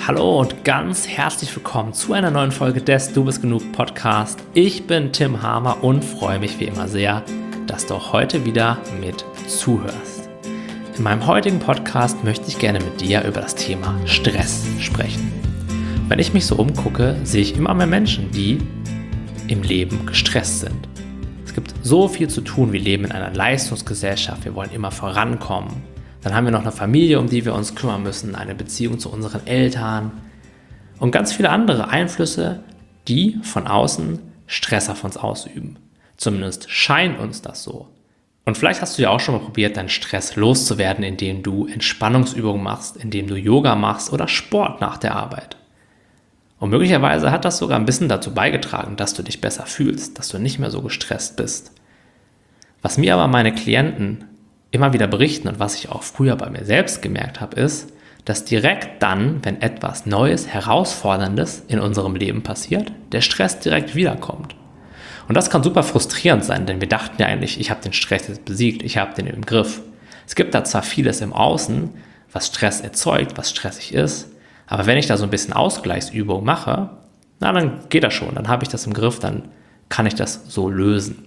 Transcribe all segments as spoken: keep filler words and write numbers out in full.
Hallo und ganz herzlich willkommen zu einer neuen Folge des Du bist genug Podcast. Ich bin Tim Hamer und freue mich wie immer sehr, dass du auch heute wieder mit zuhörst. In meinem heutigen Podcast möchte ich gerne mit dir über das Thema Stress sprechen. Wenn ich mich so umgucke, sehe ich immer mehr Menschen, die im Leben gestresst sind. Es gibt so viel zu tun, wir leben in einer Leistungsgesellschaft, wir wollen immer vorankommen. Dann haben wir noch eine Familie, um die wir uns kümmern müssen, eine Beziehung zu unseren Eltern und ganz viele andere Einflüsse, die von außen Stress auf uns ausüben. Zumindest scheint uns das so. Und vielleicht hast du ja auch schon mal probiert, deinen Stress loszuwerden, indem du Entspannungsübungen machst, indem du Yoga machst oder Sport nach der Arbeit. Und möglicherweise hat das sogar ein bisschen dazu beigetragen, dass du dich besser fühlst, dass du nicht mehr so gestresst bist. Was mir aber meine Klienten immer wieder berichten und was ich auch früher bei mir selbst gemerkt habe, ist, dass direkt dann, wenn etwas Neues, Herausforderndes in unserem Leben passiert, der Stress direkt wiederkommt. Und das kann super frustrierend sein, denn wir dachten ja eigentlich, ich habe den Stress jetzt besiegt, ich habe den im Griff. Es gibt da zwar vieles im Außen, was Stress erzeugt, was stressig ist, aber wenn ich da so ein bisschen Ausgleichsübung mache, na, dann geht das schon, dann habe ich das im Griff, dann kann ich das so lösen.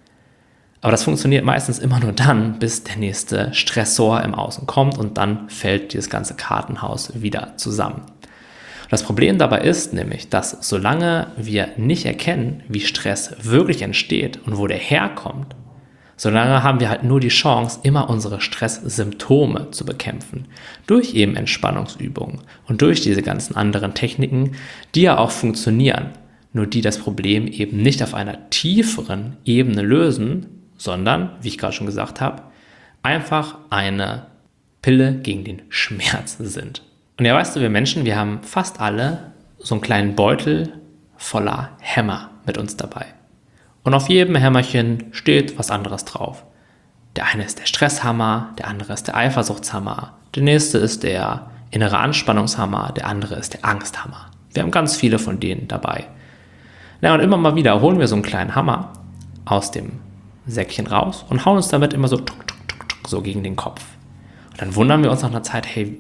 Aber das funktioniert meistens immer nur dann, bis der nächste Stressor im Außen kommt und dann fällt dieses ganze Kartenhaus wieder zusammen. Das Problem dabei ist nämlich, dass solange wir nicht erkennen, wie Stress wirklich entsteht und wo der herkommt, solange haben wir halt nur die Chance, immer unsere Stresssymptome zu bekämpfen. Durch eben Entspannungsübungen und durch diese ganzen anderen Techniken, die ja auch funktionieren, nur die das Problem eben nicht auf einer tieferen Ebene lösen, sondern, wie ich gerade schon gesagt habe, einfach eine Pille gegen den Schmerz sind. Und ja, weißt du, wir Menschen, wir haben fast alle so einen kleinen Beutel voller Hämmer mit uns dabei. Und auf jedem Hämmerchen steht was anderes drauf. Der eine ist der Stresshammer, der andere ist der Eifersuchtshammer, der nächste ist der innere Anspannungshammer, der andere ist der Angsthammer. Wir haben ganz viele von denen dabei. Na, und immer mal wieder holen wir so einen kleinen Hammer aus dem Säckchen raus und hauen uns damit immer so, tuk, tuk, tuk, tuk, so gegen den Kopf. Und dann wundern wir uns nach einer Zeit, hey,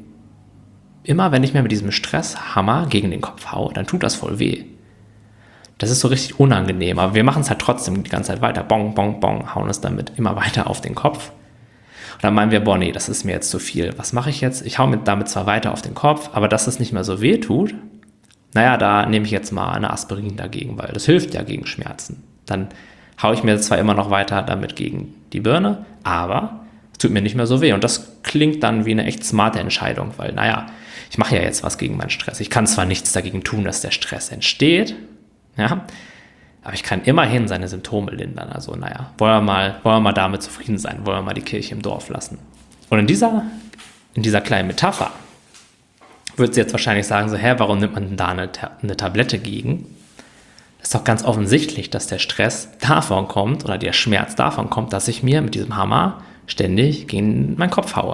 immer wenn ich mir mit diesem Stresshammer gegen den Kopf haue, dann tut das voll weh. Das ist so richtig unangenehm, aber wir machen es halt trotzdem die ganze Zeit weiter, bong, bong, bong, hauen es damit immer weiter auf den Kopf. Und dann meinen wir, boah, nee, das ist mir jetzt zu viel. Was mache ich jetzt? Ich hau mit damit zwar weiter auf den Kopf, aber dass es nicht mehr so weh tut, naja, da nehme ich jetzt mal eine Aspirin dagegen, weil das hilft ja gegen Schmerzen. Dann haue ich mir zwar immer noch weiter damit gegen die Birne, aber es tut mir nicht mehr so weh. Und das klingt dann wie eine echt smarte Entscheidung, weil, naja, ich mache ja jetzt was gegen meinen Stress. Ich kann zwar nichts dagegen tun, dass der Stress entsteht, ja, aber ich kann immerhin seine Symptome lindern. Also, naja, wollen wir mal, wollen wir mal damit zufrieden sein, wollen wir mal die Kirche im Dorf lassen. Und in dieser, in dieser kleinen Metapher würdest du jetzt wahrscheinlich sagen, so, hä, warum nimmt man denn da eine, eine Tablette gegen? Das ist doch ganz offensichtlich, dass der Stress davon kommt oder der Schmerz davon kommt, dass ich mir mit diesem Hammer ständig gegen meinen Kopf haue.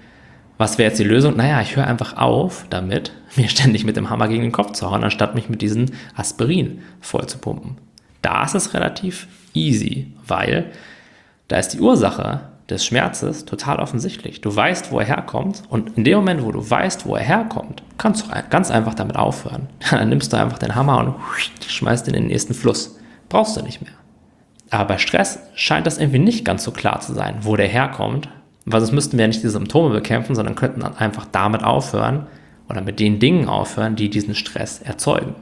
Was wäre jetzt die Lösung? Naja, ich höre einfach auf damit, mir ständig mit dem Hammer gegen den Kopf zu hauen, anstatt mich mit diesem Aspirin voll zu pumpen. Da ist es relativ easy, weil da ist die Ursache des Schmerzes total offensichtlich. Du weißt, wo er herkommt und in dem Moment, wo du weißt, wo er herkommt, kannst du ganz einfach damit aufhören. Dann nimmst du einfach den Hammer und schmeißt ihn in den nächsten Fluss. Brauchst du nicht mehr. Aber bei Stress scheint das irgendwie nicht ganz so klar zu sein, wo der herkommt, weil sonst müssten wir ja nicht die Symptome bekämpfen, sondern könnten einfach damit aufhören oder mit den Dingen aufhören, die diesen Stress erzeugen.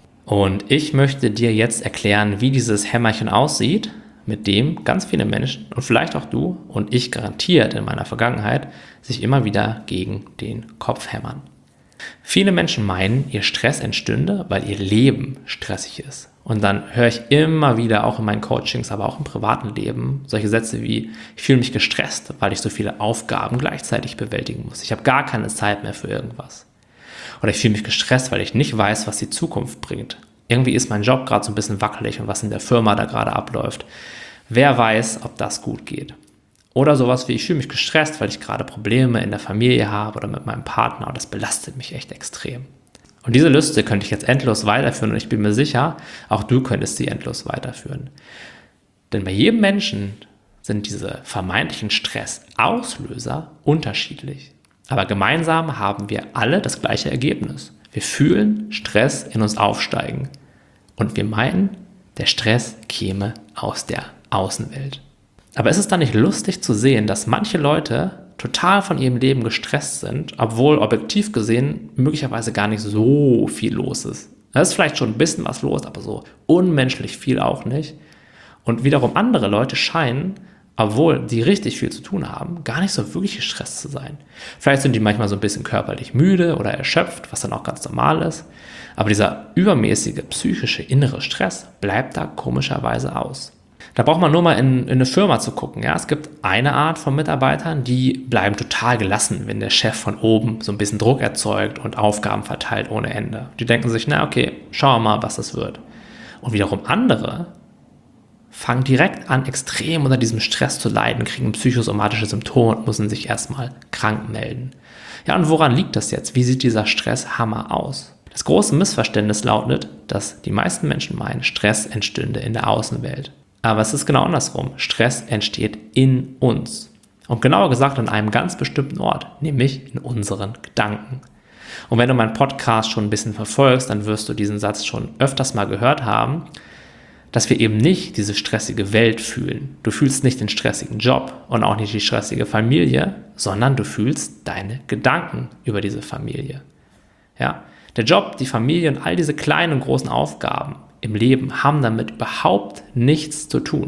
Und ich möchte dir jetzt erklären, wie dieses Hämmerchen aussieht, mit dem ganz viele Menschen und vielleicht auch du und ich garantiert in meiner Vergangenheit sich immer wieder gegen den Kopf hämmern. Viele Menschen meinen, ihr Stress entstünde, weil ihr Leben stressig ist. Und dann höre ich immer wieder, auch in meinen Coachings, aber auch im privaten Leben, solche Sätze wie, ich fühle mich gestresst, weil ich so viele Aufgaben gleichzeitig bewältigen muss. Ich habe gar keine Zeit mehr für irgendwas. Oder ich fühle mich gestresst, weil ich nicht weiß, was die Zukunft bringt. Irgendwie ist mein Job gerade so ein bisschen wackelig und was in der Firma da gerade abläuft. Wer weiß, ob das gut geht. Oder sowas wie, ich fühle mich gestresst, weil ich gerade Probleme in der Familie habe oder mit meinem Partner und das belastet mich echt extrem. Und diese Liste könnte ich jetzt endlos weiterführen und ich bin mir sicher, auch du könntest sie endlos weiterführen. Denn bei jedem Menschen sind diese vermeintlichen Stressauslöser unterschiedlich. Aber gemeinsam haben wir alle das gleiche Ergebnis. Wir fühlen Stress in uns aufsteigen und wir meinen, der Stress käme aus der Außenwelt. Aber ist es dann nicht lustig zu sehen, dass manche Leute total von ihrem Leben gestresst sind, obwohl objektiv gesehen möglicherweise gar nicht so viel los ist? Da ist vielleicht schon ein bisschen was los, aber so unmenschlich viel auch nicht. Und wiederum andere Leute scheinen, obwohl die richtig viel zu tun haben, gar nicht so wirklich gestresst zu sein. Vielleicht sind die manchmal so ein bisschen körperlich müde oder erschöpft, was dann auch ganz normal ist. Aber dieser übermäßige psychische innere Stress bleibt da komischerweise aus. Da braucht man nur mal in, in eine Firma zu gucken. Ja? Es gibt eine Art von Mitarbeitern, die bleiben total gelassen, wenn der Chef von oben so ein bisschen Druck erzeugt und Aufgaben verteilt ohne Ende. Die denken sich, na okay, schauen wir mal, was das wird. Und wiederum andere fangen direkt an, extrem unter diesem Stress zu leiden, kriegen psychosomatische Symptome und müssen sich erstmal krank melden. Ja, und woran liegt das jetzt? Wie sieht dieser Stresshammer aus? Das große Missverständnis lautet, dass die meisten Menschen meinen, Stress entstünde in der Außenwelt. Aber es ist genau andersrum. Stress entsteht in uns. Und genauer gesagt an einem ganz bestimmten Ort, nämlich in unseren Gedanken. Und wenn du meinen Podcast schon ein bisschen verfolgst, dann wirst du diesen Satz schon öfters mal gehört haben, dass wir eben nicht diese stressige Welt fühlen. Du fühlst nicht den stressigen Job und auch nicht die stressige Familie, sondern du fühlst deine Gedanken über diese Familie. Ja, der Job, die Familie und all diese kleinen und großen Aufgaben im Leben haben damit überhaupt nichts zu tun.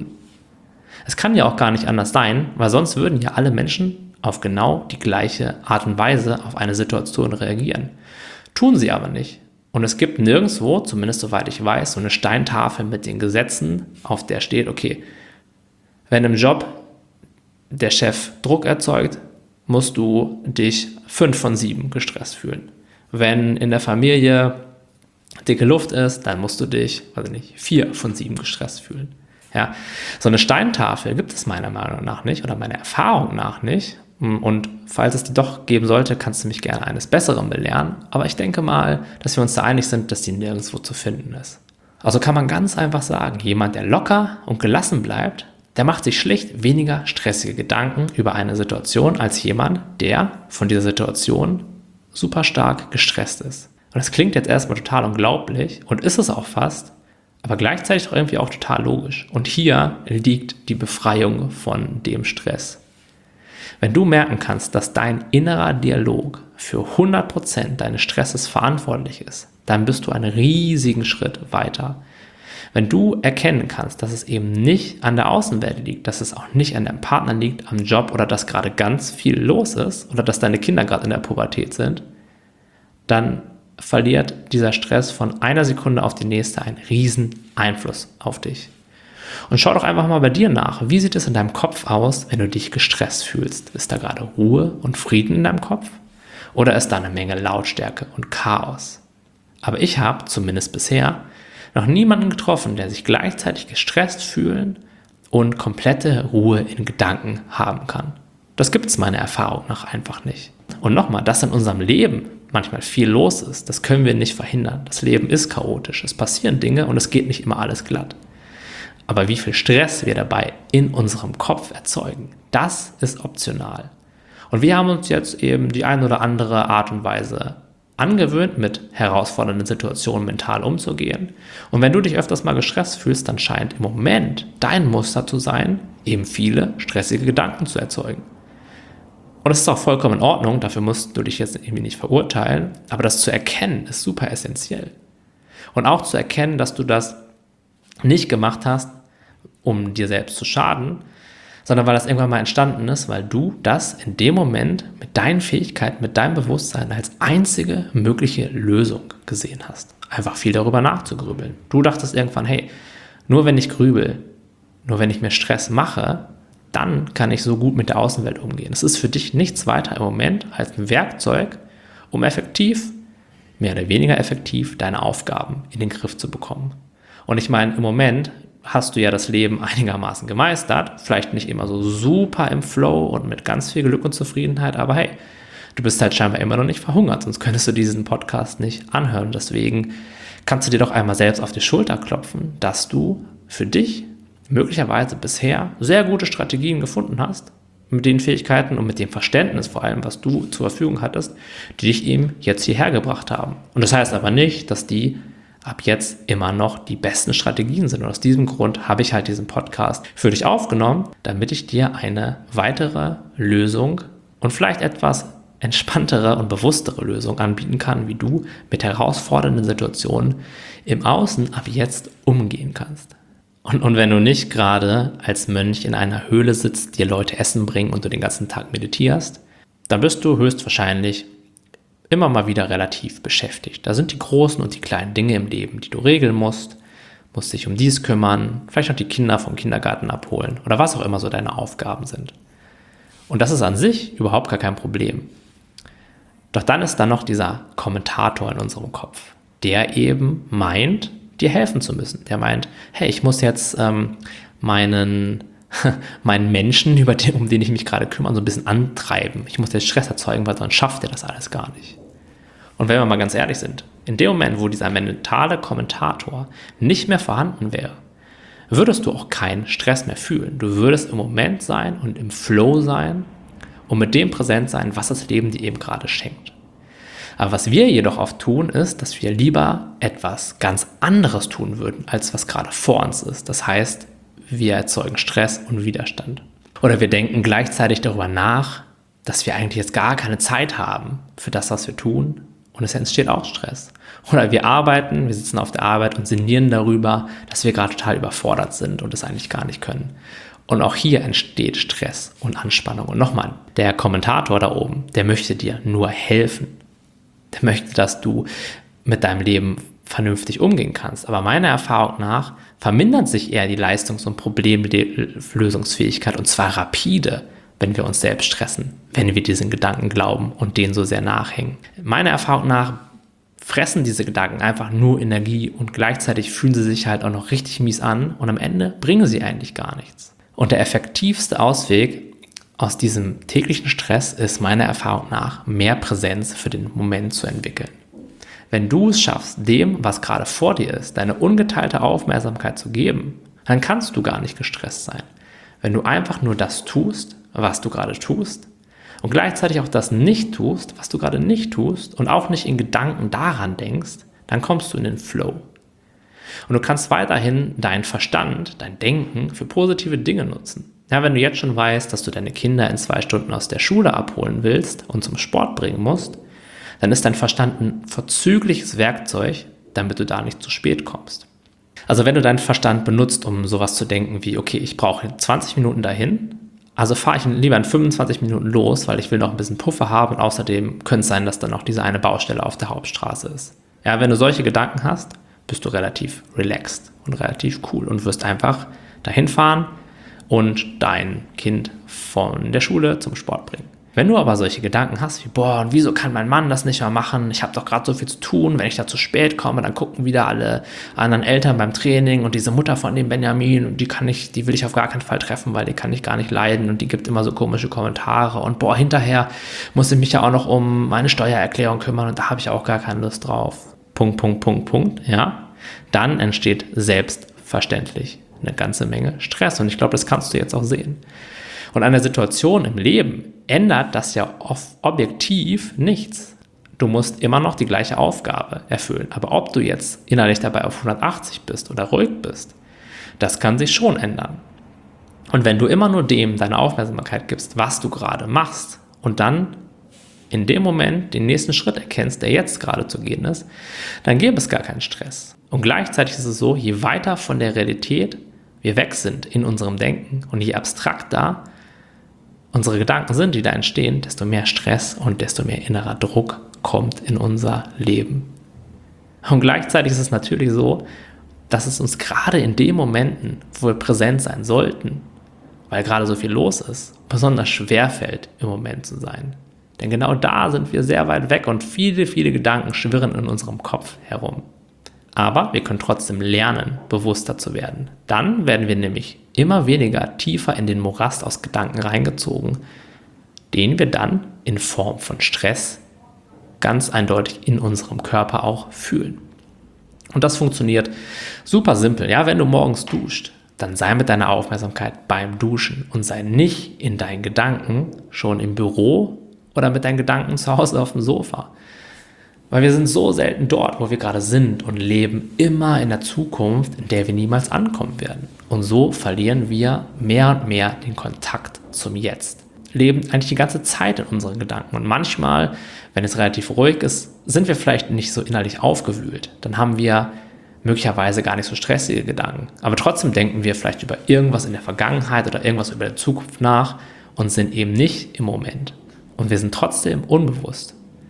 Es kann ja auch gar nicht anders sein, weil sonst würden ja alle Menschen auf genau die gleiche Art und Weise auf eine Situation reagieren. Tun sie aber nicht. Und es gibt nirgendwo, zumindest soweit ich weiß, so eine Steintafel mit den Gesetzen, auf der steht, okay, wenn im Job der Chef Druck erzeugt, musst du dich fünf von sieben gestresst fühlen. Wenn in der Familie dicke Luft ist, dann musst du dich, weiß ich nicht, vier von sieben gestresst fühlen. Ja, so eine Steintafel gibt es meiner Meinung nach nicht oder meiner Erfahrung nach nicht. Und falls es die doch geben sollte, kannst du mich gerne eines Besseren belehren. Aber ich denke mal, dass wir uns da einig sind, dass die nirgendwo zu finden ist. Also kann man ganz einfach sagen, jemand, der locker und gelassen bleibt, der macht sich schlicht weniger stressige Gedanken über eine Situation als jemand, der von dieser Situation super stark gestresst ist. Und das klingt jetzt erstmal total unglaublich und ist es auch fast, aber gleichzeitig auch irgendwie auch total logisch. Und hier liegt die Befreiung von dem Stress. Wenn du merken kannst, dass dein innerer Dialog für hundert Prozent deines Stresses verantwortlich ist, dann bist du einen riesigen Schritt weiter. Wenn du erkennen kannst, dass es eben nicht an der Außenwelt liegt, dass es auch nicht an deinem Partner liegt, am Job oder dass gerade ganz viel los ist oder dass deine Kinder gerade in der Pubertät sind, dann verliert dieser Stress von einer Sekunde auf die nächste einen riesen Einfluss auf dich. Und schau doch einfach mal bei dir nach. Wie sieht es in deinem Kopf aus, wenn du dich gestresst fühlst? Ist da gerade Ruhe und Frieden in deinem Kopf? Oder ist da eine Menge Lautstärke und Chaos? Aber ich habe, zumindest bisher, noch niemanden getroffen, der sich gleichzeitig gestresst fühlen und komplette Ruhe in Gedanken haben kann. Das gibt es meiner Erfahrung nach einfach nicht. Und nochmal, dass in unserem Leben manchmal viel los ist, das können wir nicht verhindern. Das Leben ist chaotisch, es passieren Dinge und es geht nicht immer alles glatt. Aber wie viel Stress wir dabei in unserem Kopf erzeugen, das ist optional. Und wir haben uns jetzt eben die eine oder andere Art und Weise angewöhnt, mit herausfordernden Situationen mental umzugehen. Und wenn du dich öfters mal gestresst fühlst, dann scheint im Moment dein Muster zu sein, eben viele stressige Gedanken zu erzeugen. Und das ist auch vollkommen in Ordnung, dafür musst du dich jetzt irgendwie nicht verurteilen, aber das zu erkennen ist super essentiell. Und auch zu erkennen, dass du das nicht gemacht hast, um dir selbst zu schaden, sondern weil das irgendwann mal entstanden ist, weil du das in dem Moment mit deinen Fähigkeiten, mit deinem Bewusstsein als einzige mögliche Lösung gesehen hast. Einfach viel darüber nachzugrübeln. Du dachtest irgendwann, hey, nur wenn ich grübel, nur wenn ich mir Stress mache, dann kann ich so gut mit der Außenwelt umgehen. Es ist für dich nichts weiter im Moment als ein Werkzeug, um effektiv, mehr oder weniger effektiv, deine Aufgaben in den Griff zu bekommen. Und ich meine, im Moment hast du ja das Leben einigermaßen gemeistert, vielleicht nicht immer so super im Flow und mit ganz viel Glück und Zufriedenheit, aber hey, du bist halt scheinbar immer noch nicht verhungert, sonst könntest du diesen Podcast nicht anhören. Deswegen kannst du dir doch einmal selbst auf die Schulter klopfen, dass du für dich möglicherweise bisher sehr gute Strategien gefunden hast, mit den Fähigkeiten und mit dem Verständnis vor allem, was du zur Verfügung hattest, die dich eben jetzt hierher gebracht haben. Und das heißt aber nicht, dass die ab jetzt immer noch die besten Strategien sind. Und aus diesem Grund habe ich halt diesen Podcast für dich aufgenommen, damit ich dir eine weitere Lösung und vielleicht etwas entspanntere und bewusstere Lösung anbieten kann, wie du mit herausfordernden Situationen im Außen ab jetzt umgehen kannst. Und, und wenn du nicht gerade als Mönch in einer Höhle sitzt, dir Leute Essen bringen und du den ganzen Tag meditierst, dann bist du höchstwahrscheinlich immer mal wieder relativ beschäftigt. Da sind die großen und die kleinen Dinge im Leben, die du regeln musst, musst dich um dies kümmern, vielleicht noch die Kinder vom Kindergarten abholen oder was auch immer so deine Aufgaben sind. Und das ist an sich überhaupt gar kein Problem. Doch dann ist da noch dieser Kommentator in unserem Kopf, der eben meint, dir helfen zu müssen. Der meint, hey, ich muss jetzt ähm, meinen, meinen Menschen, über den, um den ich mich gerade kümmere, so ein bisschen antreiben. Ich muss jetzt Stress erzeugen, weil sonst schafft er das alles gar nicht. Und wenn wir mal ganz ehrlich sind, in dem Moment, wo dieser mentale Kommentator nicht mehr vorhanden wäre, würdest du auch keinen Stress mehr fühlen. Du würdest im Moment sein und im Flow sein und mit dem präsent sein, was das Leben dir eben gerade schenkt. Aber was wir jedoch oft tun, ist, dass wir lieber etwas ganz anderes tun würden, als was gerade vor uns ist. Das heißt, wir erzeugen Stress und Widerstand. Oder wir denken gleichzeitig darüber nach, dass wir eigentlich jetzt gar keine Zeit haben für das, was wir tun. Und es entsteht auch Stress. Oder wir arbeiten, wir sitzen auf der Arbeit und sinnieren darüber, dass wir gerade total überfordert sind und es eigentlich gar nicht können. Und auch hier entsteht Stress und Anspannung. Und nochmal, der Kommentator da oben, der möchte dir nur helfen. Der möchte, dass du mit deinem Leben vernünftig umgehen kannst. Aber meiner Erfahrung nach vermindert sich eher die Leistungs- und Problemlösungsfähigkeit und zwar rapide, wenn wir uns selbst stressen, wenn wir diesen Gedanken glauben und denen so sehr nachhängen. Meiner Erfahrung nach fressen diese Gedanken einfach nur Energie und gleichzeitig fühlen sie sich halt auch noch richtig mies an und am Ende bringen sie eigentlich gar nichts. Und der effektivste Ausweg aus diesem täglichen Stress ist meiner Erfahrung nach, mehr Präsenz für den Moment zu entwickeln. Wenn du es schaffst, dem, was gerade vor dir ist, deine ungeteilte Aufmerksamkeit zu geben, dann kannst du gar nicht gestresst sein. Wenn du einfach nur das tust, was du gerade tust und gleichzeitig auch das nicht tust, was du gerade nicht tust und auch nicht in Gedanken daran denkst, dann kommst du in den Flow. Und du kannst weiterhin deinen Verstand, dein Denken für positive Dinge nutzen. Ja, wenn du jetzt schon weißt, dass du deine Kinder in zwei Stunden aus der Schule abholen willst und zum Sport bringen musst, dann ist dein Verstand ein vorzügliches Werkzeug, damit du da nicht zu spät kommst. Also wenn du deinen Verstand benutzt, um sowas zu denken wie, okay, ich brauche zwanzig Minuten dahin, also fahre ich lieber in fünfundzwanzig Minuten los, weil ich will noch ein bisschen Puffer haben und außerdem könnte es sein, dass dann noch diese eine Baustelle auf der Hauptstraße ist. Ja, wenn du solche Gedanken hast, bist du relativ relaxed und relativ cool und wirst einfach dahin fahren und dein Kind von der Schule zum Sport bringen. Wenn du aber solche Gedanken hast wie, boah, und wieso kann mein Mann das nicht mehr machen? Ich habe doch gerade so viel zu tun. Wenn ich da zu spät komme, dann gucken wieder alle anderen Eltern beim Training und diese Mutter von dem Benjamin und die kann ich, die will ich auf gar keinen Fall treffen, weil die kann ich gar nicht leiden und die gibt immer so komische Kommentare und boah, hinterher muss ich mich ja auch noch um meine Steuererklärung kümmern und da habe ich auch gar keine Lust drauf. Punkt, Punkt, Punkt, Punkt, ja. Dann entsteht selbstverständlich eine ganze Menge Stress und ich glaube, das kannst du jetzt auch sehen. Und an der Situation im Leben ändert das ja objektiv nichts. Du musst immer noch die gleiche Aufgabe erfüllen. Aber ob du jetzt innerlich dabei auf hundertachtzig bist oder ruhig bist, das kann sich schon ändern. Und wenn du immer nur dem deine Aufmerksamkeit gibst, was du gerade machst und dann in dem Moment den nächsten Schritt erkennst, der jetzt gerade zu gehen ist, dann gäbe es gar keinen Stress. Und gleichzeitig ist es so, je weiter von der Realität wir weg sind in unserem Denken und je abstrakter unsere Gedanken sind, die da entstehen, desto mehr Stress und desto mehr innerer Druck kommt in unser Leben. Und gleichzeitig ist es natürlich so, dass es uns gerade in den Momenten, wo wir präsent sein sollten, weil gerade so viel los ist, besonders schwer fällt, im Moment zu sein. Denn genau da sind wir sehr weit weg und viele, viele Gedanken schwirren in unserem Kopf herum. Aber wir können trotzdem lernen, bewusster zu werden. Dann werden wir nämlich immer weniger tiefer in den Morast aus Gedanken reingezogen, den wir dann in Form von Stress ganz eindeutig in unserem Körper auch fühlen. Und das funktioniert super simpel. Ja, wenn du morgens duscht dann sei mit deiner Aufmerksamkeit beim Duschen und sei nicht in deinen Gedanken schon im Büro oder mit deinen Gedanken zu Hause auf dem Sofa. Weil wir sind so selten dort, wo wir gerade sind und leben immer in der Zukunft, in der wir niemals ankommen werden. Und so verlieren wir mehr und mehr den Kontakt zum Jetzt. Leben eigentlich die ganze Zeit in unseren Gedanken. Und manchmal, wenn es relativ ruhig ist, sind wir vielleicht nicht so innerlich aufgewühlt. Dann haben wir möglicherweise gar nicht so stressige Gedanken. Aber trotzdem denken wir vielleicht über irgendwas in der Vergangenheit oder irgendwas über die Zukunft nach und sind eben nicht im Moment. Und wir sind trotzdem unbewusst.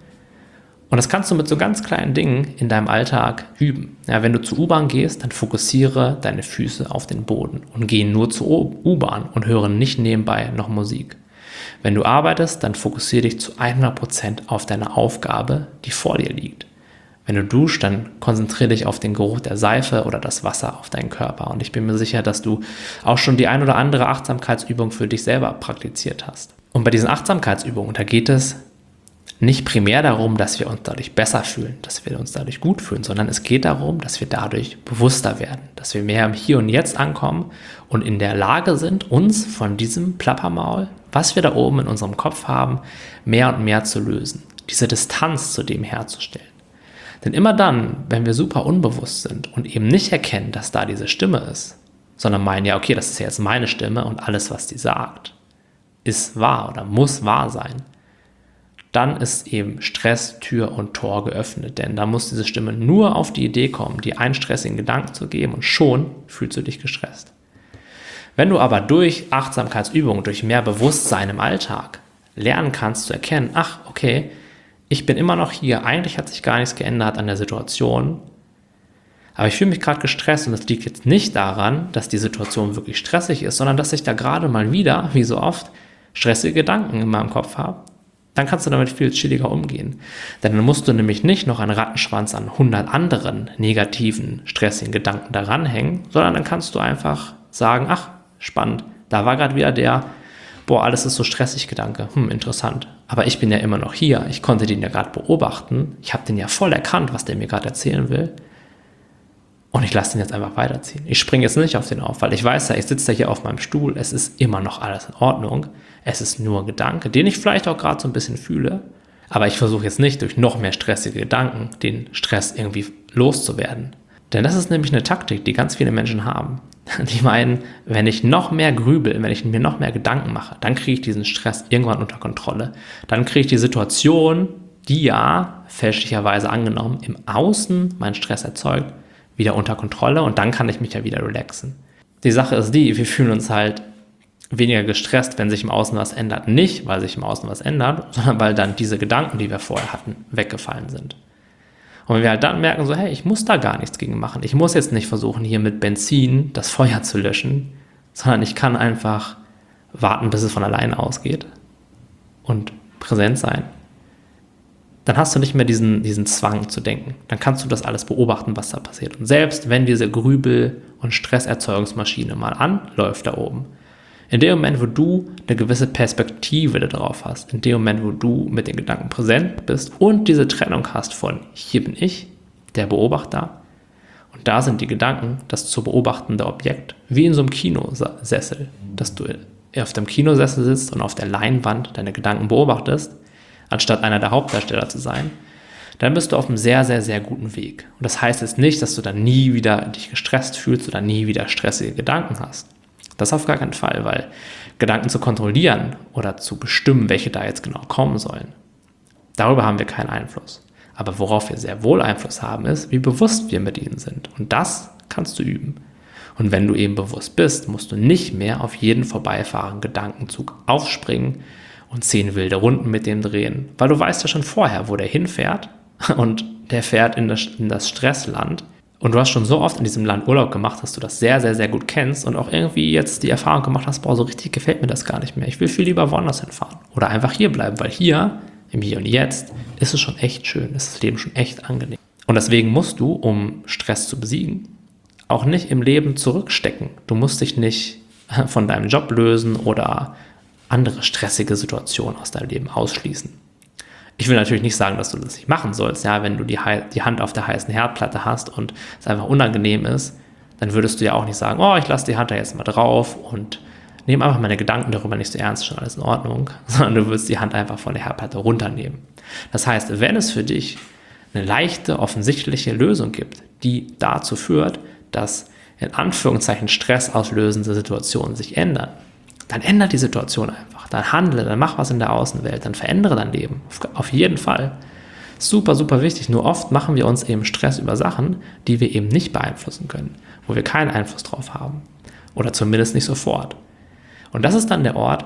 Und das kannst du mit so ganz kleinen Dingen in deinem Alltag üben. Ja, wenn du zur U-Bahn gehst, dann fokussiere deine Füße auf den Boden und geh nur zur U-Bahn und höre nicht nebenbei noch Musik. Wenn du arbeitest, dann fokussiere dich zu hundert Prozent auf deine Aufgabe, die vor dir liegt. Wenn du duschst, dann konzentriere dich auf den Geruch der Seife oder das Wasser auf deinen Körper. Und ich bin mir sicher, dass du auch schon die ein oder andere Achtsamkeitsübung für dich selber praktiziert hast. Und bei diesen Achtsamkeitsübungen, da geht es nicht primär darum, dass wir uns dadurch besser fühlen, dass wir uns dadurch gut fühlen, sondern es geht darum, dass wir dadurch bewusster werden, dass wir mehr im Hier und Jetzt ankommen und in der Lage sind, uns von diesem Plappermaul, was wir da oben in unserem Kopf haben, mehr und mehr zu lösen, diese Distanz zu dem herzustellen. Denn immer dann, wenn wir super unbewusst sind und eben nicht erkennen, dass da diese Stimme ist, sondern meinen, ja okay, das ist ja jetzt meine Stimme und alles, was die sagt, ist wahr oder muss wahr sein, dann ist eben Stress, Tür und Tor geöffnet. Denn da muss diese Stimme nur auf die Idee kommen, dir einen stressigen Gedanken zu geben und schon fühlst du dich gestresst. Wenn du aber durch Achtsamkeitsübungen, durch mehr Bewusstsein im Alltag lernen kannst zu erkennen, ach okay, ich bin immer noch hier, eigentlich hat sich gar nichts geändert an der Situation, aber ich fühle mich gerade gestresst und das liegt jetzt nicht daran, dass die Situation wirklich stressig ist, sondern dass ich da gerade mal wieder, wie so oft, stressige Gedanken in meinem Kopf habe. Dann kannst du damit viel chilliger umgehen. Denn dann musst du nämlich nicht noch einen Rattenschwanz an hundert anderen negativen, stressigen Gedanken daran hängen, sondern dann kannst du einfach sagen, ach, spannend, da war gerade wieder der, boah, alles ist so stressig Gedanke, hm, interessant. Aber ich bin ja immer noch hier, ich konnte den ja gerade beobachten, ich habe den ja voll erkannt, was der mir gerade erzählen will. Und ich lasse den jetzt einfach weiterziehen. Ich springe jetzt nicht auf den auf, weil ich weiß ja, ich sitze da hier auf meinem Stuhl, es ist immer noch alles in Ordnung. Es ist nur ein Gedanke, den ich vielleicht auch gerade so ein bisschen fühle. Aber ich versuche jetzt nicht durch noch mehr stressige Gedanken den Stress irgendwie loszuwerden. Denn das ist nämlich eine Taktik, die ganz viele Menschen haben. Die meinen, wenn ich noch mehr grübel, wenn ich mir noch mehr Gedanken mache, dann kriege ich diesen Stress irgendwann unter Kontrolle. Dann kriege ich die Situation, die ja fälschlicherweise angenommen im Außen meinen Stress erzeugt, wieder unter Kontrolle und dann kann ich mich ja wieder relaxen. Die Sache ist die, wir fühlen uns halt weniger gestresst, wenn sich im Außen was ändert. Nicht, weil sich im Außen was ändert, sondern weil dann diese Gedanken, die wir vorher hatten, weggefallen sind. Und wenn wir halt dann merken, so hey, ich muss da gar nichts gegen machen. Ich muss jetzt nicht versuchen, hier mit Benzin das Feuer zu löschen, sondern ich kann einfach warten, bis es von alleine ausgeht und präsent sein. Dann hast du nicht mehr diesen, diesen Zwang zu denken. Dann kannst du das alles beobachten, was da passiert. Und selbst wenn diese Grübel- und Stresserzeugungsmaschine mal anläuft da oben, in dem Moment, wo du eine gewisse Perspektive darauf hast, in dem Moment, wo du mit den Gedanken präsent bist und diese Trennung hast von hier bin ich, der Beobachter, und da sind die Gedanken, das zu beobachtende Objekt, wie in so einem Kinosessel, dass du auf dem Kinosessel sitzt und auf der Leinwand deine Gedanken beobachtest, anstatt einer der Hauptdarsteller zu sein, dann bist du auf einem sehr, sehr, sehr guten Weg. Und das heißt jetzt nicht, dass du dann nie wieder dich gestresst fühlst oder nie wieder stressige Gedanken hast. Das auf gar keinen Fall, weil Gedanken zu kontrollieren oder zu bestimmen, welche da jetzt genau kommen sollen, darüber haben wir keinen Einfluss. Aber worauf wir sehr wohl Einfluss haben, ist, wie bewusst wir mit ihnen sind. Und das kannst du üben. Und wenn du eben bewusst bist, musst du nicht mehr auf jeden vorbeifahrenden Gedankenzug aufspringen und zehn wilde Runden mit dem drehen, weil du weißt ja schon vorher, wo der hinfährt und der fährt in das, in das Stressland und du hast schon so oft in diesem Land Urlaub gemacht, dass du das sehr, sehr, sehr gut kennst und auch irgendwie jetzt die Erfahrung gemacht hast, boah, so richtig gefällt mir das gar nicht mehr. Ich will viel lieber woanders hinfahren oder einfach hier bleiben, weil hier, im Hier und Jetzt, ist es schon echt schön, ist das Leben schon echt angenehm. Und deswegen musst du, um Stress zu besiegen, auch nicht im Leben zurückstecken. Du musst dich nicht von deinem Job lösen oder andere stressige Situationen aus deinem Leben ausschließen. Ich will natürlich nicht sagen, dass du das nicht machen sollst. Ja, wenn du die, die Hand auf der heißen Herdplatte hast und es einfach unangenehm ist, dann würdest du ja auch nicht sagen, oh, ich lasse die Hand da jetzt mal drauf und nehme einfach meine Gedanken darüber nicht so ernst, schon alles in Ordnung, sondern du würdest die Hand einfach von der Herdplatte runternehmen. Das heißt, wenn es für dich eine leichte, offensichtliche Lösung gibt, die dazu führt, dass in Anführungszeichen stressauslösende Situationen sich ändern, dann ändert die Situation einfach. Dann handle, dann mach was in der Außenwelt, dann verändere dein Leben. Auf jeden Fall. Super, super wichtig. Nur oft machen wir uns eben Stress über Sachen, die wir eben nicht beeinflussen können, wo wir keinen Einfluss drauf haben. Oder zumindest nicht sofort. Und das ist dann der Ort,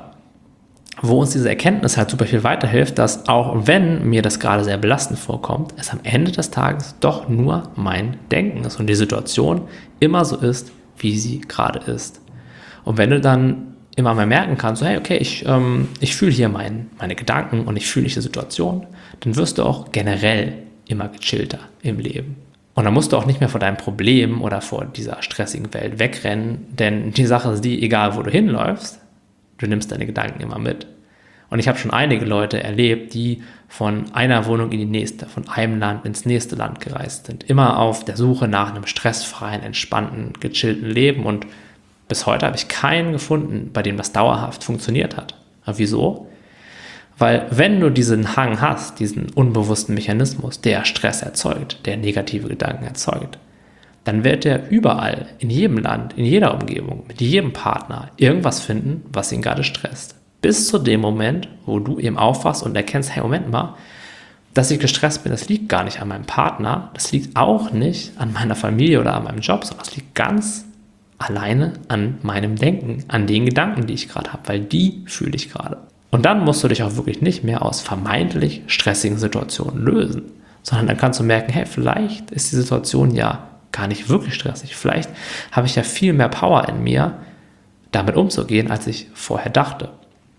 wo uns diese Erkenntnis halt super viel weiterhilft, dass auch wenn mir das gerade sehr belastend vorkommt, es am Ende des Tages doch nur mein Denken ist und die Situation immer so ist, wie sie gerade ist. Und wenn du dann immer mehr merken kannst, so hey, okay, ich, ähm, ich fühle hier mein, meine Gedanken und ich fühle die Situation, dann wirst du auch generell immer gechillter im Leben. Und dann musst du auch nicht mehr vor deinem Problem oder vor dieser stressigen Welt wegrennen, denn die Sache ist die, egal wo du hinläufst, du nimmst deine Gedanken immer mit. Und ich habe schon einige Leute erlebt, die von einer Wohnung in die nächste, von einem Land ins nächste Land gereist sind, immer auf der Suche nach einem stressfreien, entspannten, gechillten Leben. Und bis heute habe ich keinen gefunden, bei dem das dauerhaft funktioniert hat. Aber wieso? Weil wenn du diesen Hang hast, diesen unbewussten Mechanismus, der Stress erzeugt, der negative Gedanken erzeugt, dann wird er überall, in jedem Land, in jeder Umgebung, mit jedem Partner irgendwas finden, was ihn gerade stresst. Bis zu dem Moment, wo du eben aufwachst und erkennst, hey, Moment mal, dass ich gestresst bin, das liegt gar nicht an meinem Partner, das liegt auch nicht an meiner Familie oder an meinem Job, sondern das liegt ganz alleine an meinem Denken, an den Gedanken, die ich gerade habe, weil die fühle ich gerade. Und dann musst du dich auch wirklich nicht mehr aus vermeintlich stressigen Situationen lösen, sondern dann kannst du merken, hey, vielleicht ist die Situation ja gar nicht wirklich stressig. Vielleicht habe ich ja viel mehr Power in mir, damit umzugehen, als ich vorher dachte.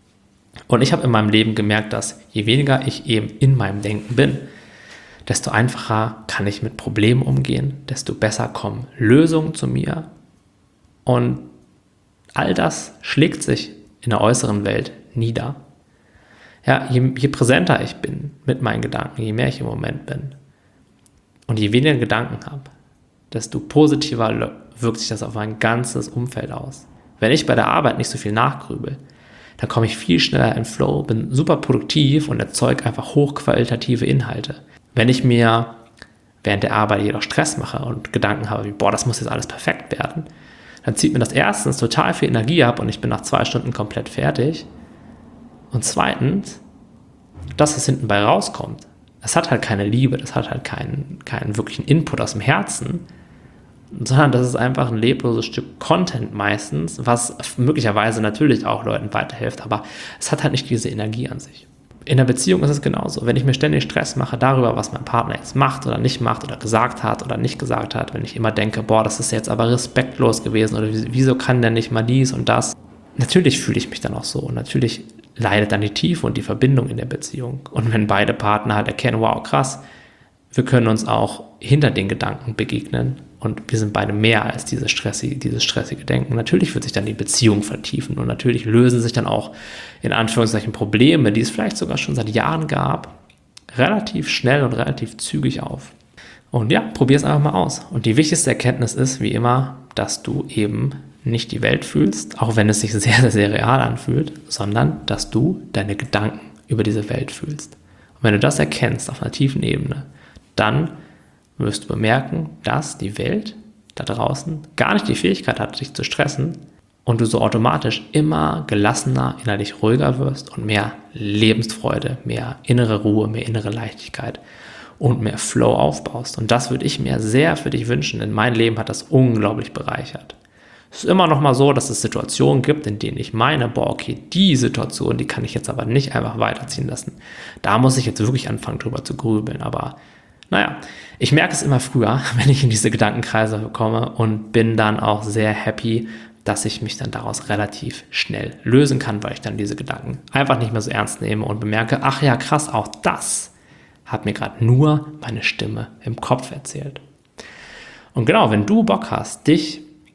Und ich habe in meinem Leben gemerkt, dass je weniger ich eben in meinem Denken bin, desto einfacher kann ich mit Problemen umgehen, desto besser kommen Lösungen zu mir. Und all das schlägt sich in der äußeren Welt nieder. Ja, je, je präsenter ich bin mit meinen Gedanken, je mehr ich im Moment bin und je weniger Gedanken habe, desto positiver wirkt sich das auf mein ganzes Umfeld aus. Wenn ich bei der Arbeit nicht so viel nachgrübel, dann komme ich viel schneller in Flow, bin super produktiv und erzeuge einfach hochqualitative Inhalte. Wenn ich mir während der Arbeit jedoch Stress mache und Gedanken habe wie, boah, das muss jetzt alles perfekt werden, dann zieht mir das erstens total viel Energie ab und ich bin nach zwei Stunden komplett fertig. Und zweitens, das, was hinten bei rauskommt, das hat halt keine Liebe, das hat halt keinen, keinen wirklichen Input aus dem Herzen, sondern das ist einfach ein lebloses Stück Content meistens, was möglicherweise natürlich auch Leuten weiterhilft, aber es hat halt nicht diese Energie an sich. In der Beziehung ist es genauso. Wenn ich mir ständig Stress mache darüber, was mein Partner jetzt macht oder nicht macht oder gesagt hat oder nicht gesagt hat, wenn ich immer denke, boah, das ist jetzt aber respektlos gewesen oder wieso kann der nicht mal dies und das, natürlich fühle ich mich dann auch so und natürlich leidet dann die Tiefe und die Verbindung in der Beziehung. Und wenn beide Partner halt erkennen, wow, krass, wir können uns auch hinter den Gedanken begegnen und wir sind beide mehr als dieses stressige, dieses stressige Denken. Natürlich wird sich dann die Beziehung vertiefen und natürlich lösen sich dann auch in Anführungszeichen Probleme, die es vielleicht sogar schon seit Jahren gab, relativ schnell und relativ zügig auf. Und ja, probier es einfach mal aus. Und die wichtigste Erkenntnis ist, wie immer, dass du eben nicht die Welt fühlst, auch wenn es sich sehr, sehr, sehr real anfühlt, sondern dass du deine Gedanken über diese Welt fühlst. Und wenn du das erkennst auf einer tiefen Ebene, dann wirst du bemerken, dass die Welt da draußen gar nicht die Fähigkeit hat, dich zu stressen und du so automatisch immer gelassener, innerlich ruhiger wirst und mehr Lebensfreude, mehr innere Ruhe, mehr innere Leichtigkeit und mehr Flow aufbaust. Und das würde ich mir sehr für dich wünschen, denn mein Leben hat das unglaublich bereichert. Es ist immer noch mal so, dass es Situationen gibt, in denen ich meine, boah, okay, die Situation, die kann ich jetzt aber nicht einfach weiterziehen lassen. Da muss ich jetzt wirklich anfangen, drüber zu grübeln. Aber naja, ich merke es immer früher, wenn ich in diese Gedankenkreise komme und bin dann auch sehr happy, dass ich mich dann daraus relativ schnell lösen kann, weil ich dann diese Gedanken einfach nicht mehr so ernst nehme und bemerke, ach ja, krass, auch das hat mir gerade nur meine Stimme im Kopf erzählt. Und genau, wenn du Bock hast, dich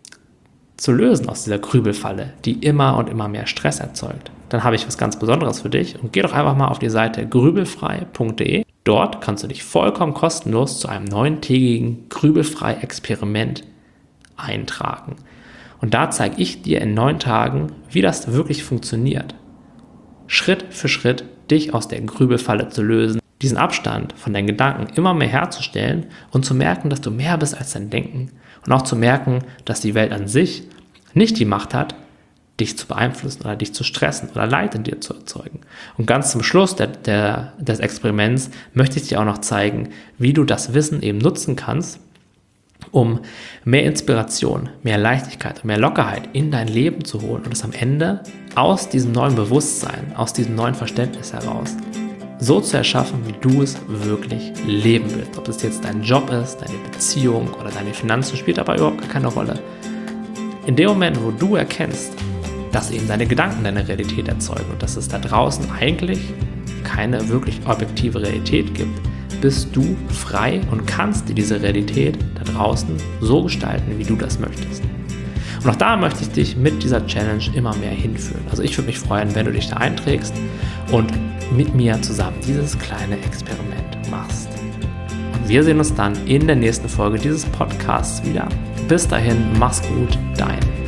zu lösen aus dieser Grübelfalle, die immer und immer mehr Stress erzeugt, dann habe ich was ganz Besonderes für dich und geh doch einfach mal auf die Seite grübelfrei punkt de. Dort kannst du dich vollkommen kostenlos zu einem neuntägigen Grübelfrei-Experiment eintragen. Und da zeige ich dir in neun Tagen, wie das wirklich funktioniert. Schritt für Schritt dich aus der Grübelfalle zu lösen, diesen Abstand von deinen Gedanken immer mehr herzustellen und zu merken, dass du mehr bist als dein Denken und auch zu merken, dass die Welt an sich nicht die Macht hat, dich zu beeinflussen oder dich zu stressen oder Leid in dir zu erzeugen. Und ganz zum Schluss der, der, des Experiments möchte ich dir auch noch zeigen, wie du das Wissen eben nutzen kannst, um mehr Inspiration, mehr Leichtigkeit und mehr Lockerheit in dein Leben zu holen und es am Ende aus diesem neuen Bewusstsein, aus diesem neuen Verständnis heraus so zu erschaffen, wie du es wirklich leben willst. Ob es jetzt dein Job ist, deine Beziehung oder deine Finanzen, spielt aber überhaupt gar keine Rolle. In dem Moment, wo du erkennst, dass eben deine Gedanken deine Realität erzeugen und dass es da draußen eigentlich keine wirklich objektive Realität gibt, bist du frei und kannst dir diese Realität da draußen so gestalten, wie du das möchtest. Und auch da möchte ich dich mit dieser Challenge immer mehr hinführen. Also ich würde mich freuen, wenn du dich da einträgst und mit mir zusammen dieses kleine Experiment machst. Und wir sehen uns dann in der nächsten Folge dieses Podcasts wieder. Bis dahin, mach's gut, dein